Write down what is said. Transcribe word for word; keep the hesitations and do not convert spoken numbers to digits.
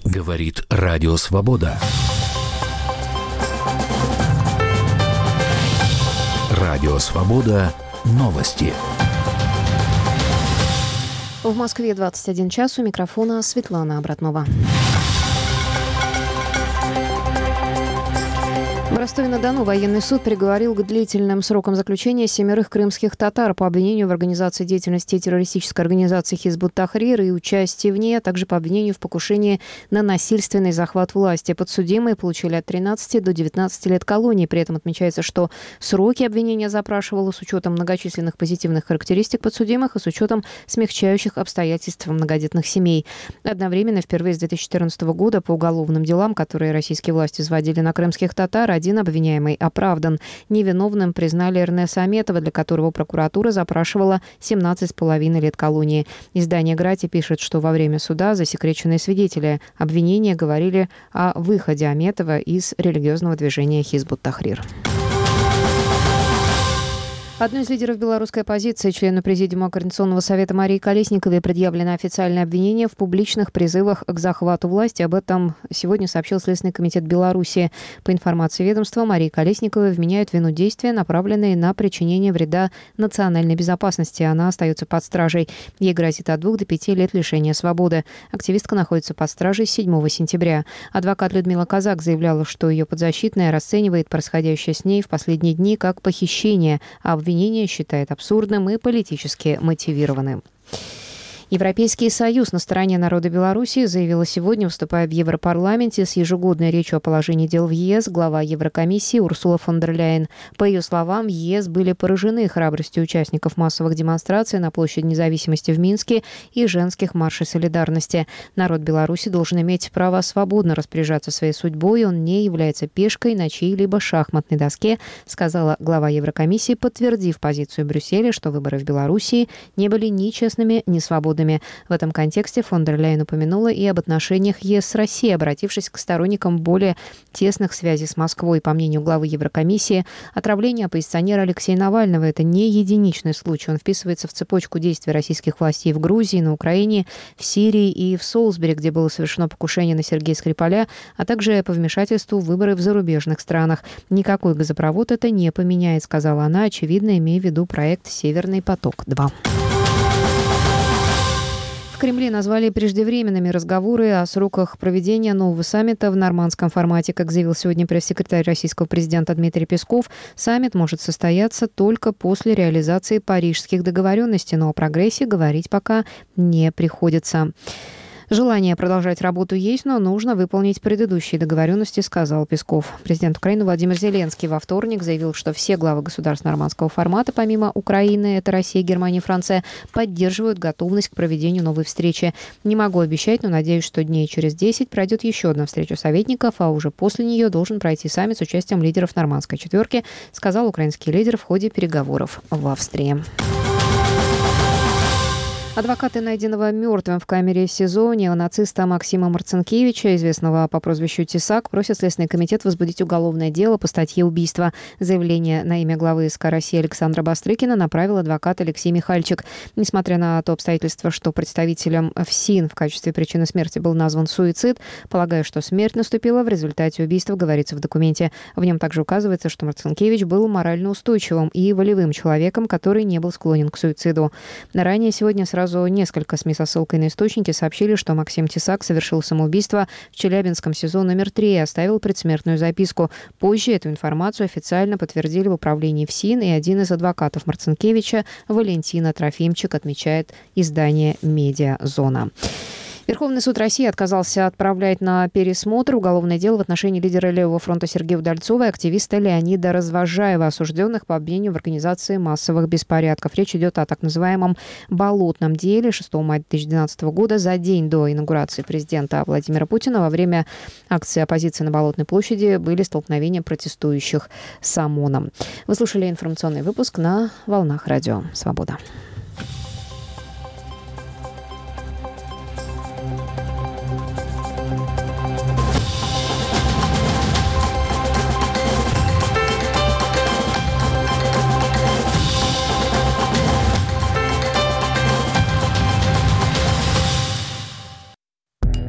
Говорит Радио Свобода. Радио Свобода. Новости. В Москве двадцать один час. У микрофона Светлана Обратнова. В Ростове-на-Дону военный суд приговорил к длительным срокам заключения семерых крымских татар по обвинению в организации деятельности террористической организации Хизбут Тахрир и участии в ней, а также по обвинению в покушении на насильственный захват власти. Подсудимые получили от тринадцати до девятнадцати лет колонии. При этом отмечается, что сроки обвинения запрашивало с учетом многочисленных позитивных характеристик подсудимых и с учетом смягчающих обстоятельств многодетных семей. Одновременно впервые с две тысячи четырнадцатого года по уголовным делам, которые российские власти взводили на крымских татар, один обвиняемый оправдан. Невиновным признали Эрнеса Аметова, для которого прокуратура запрашивала семнадцать с половиной лет колонии. Издание «Грати» пишет, что во время суда засекреченные свидетели обвинения говорили о выходе Аметова из религиозного движения Хизбут Тахрир. Одной из лидеров белорусской оппозиции, члену Президиума Координационного совета Марии Колесниковой, предъявлено официальное обвинение в публичных призывах к захвату власти. Об этом сегодня сообщил Следственный комитет Беларуси. По информации ведомства, Марии Колесниковой вменяют в вину действия, направленные на причинение вреда национальной безопасности. Она остается под стражей. Ей грозит от двух до пяти лет лишения свободы. Активистка находится под стражей с седьмого сентября. Адвокат Людмила Казак заявляла, что ее подзащитная расценивает происходящее с ней в последние дни как похищение, а обвинение Обвинение считает абсурдным и политически мотивированным. Европейский союз на стороне народа Беларуси, заявила сегодня, выступая в Европарламенте с ежегодной речью о положении дел в ЕС, глава Еврокомиссии Урсула фон дер Ляйен. По ее словам, ЕС были поражены храбростью участников массовых демонстраций на площади Независимости в Минске и женских маршей солидарности. Народ Беларуси должен иметь право свободно распоряжаться своей судьбой, он не является пешкой на чьей-либо шахматной доске, сказала глава Еврокомиссии, подтвердив позицию Брюсселя, что выборы в Белоруссии не были ни честными, ни свободными. В этом контексте фон дер Ляйен упомянула и об отношениях ЕС с Россией, обратившись к сторонникам более тесных связей с Москвой. По мнению главы Еврокомиссии, отравление оппозиционера Алексея Навального – это не единичный случай. Он вписывается в цепочку действий российских властей в Грузии, на Украине, в Сирии и в Солсбери, где было совершено покушение на Сергея Скрипаля, а также по вмешательству в выборы в зарубежных странах. Никакой газопровод это не поменяет, сказала она, очевидно, имея в виду проект «Северный поток-два». В Кремле назвали преждевременными разговоры о сроках проведения нового саммита в нормандском формате. Как заявил сегодня пресс-секретарь российского президента Дмитрий Песков, саммит может состояться только после реализации парижских договоренностей, но о прогрессе говорить пока не приходится. Желание продолжать работу есть, но нужно выполнить предыдущие договоренности, сказал Песков. Президент Украины Владимир Зеленский во вторник заявил, что все главы государств нормандского формата, помимо Украины, это Россия, Германия и Франция, поддерживают готовность к проведению новой встречи. Не могу обещать, но надеюсь, что дней через десять пройдет еще одна встреча советников, а уже после нее должен пройти саммит с участием лидеров нормандской четверки, сказал украинский лидер в ходе переговоров в Австрии. Адвокаты найденного мертвым в камере СИЗО неонациста Максима Марцинкевича, известного по прозвищу Тесак, просят Следственный комитет возбудить уголовное дело по статье убийства. Заявление на имя главы СК России Александра Бастрыкина направил адвокат Алексей Михальчик. Несмотря на то обстоятельство, что представителем ФСИН в качестве причины смерти был назван суицид, полагаю, что смерть наступила в результате убийства, говорится в документе. В нем также указывается, что Марцинкевич был морально устойчивым и волевым человеком, который не был склонен к суициду. Ранее сегодня сразу Сразу несколько СМИ со ссылкой на источники сообщили, что Максим Тесак совершил самоубийство в Челябинском СИЗО номер три и оставил предсмертную записку. Позже эту информацию официально подтвердили в управлении ФСИН, и один из адвокатов Марцинкевича, Валентина Трофимчик, отмечает издание «Медиазона». Верховный суд России отказался отправлять на пересмотр уголовное дело в отношении лидера Левого фронта Сергея Удальцова и активиста Леонида Развозжаева, осужденных по обвинению в организации массовых беспорядков. Речь идет о так называемом «болотном деле». шестого мая две тысячи двенадцатого года, за день до инаугурации президента Владимира Путина, во время акции оппозиции на Болотной площади были столкновения протестующих с ОМОНом. Вы слушали информационный выпуск на волнах Радио Свобода.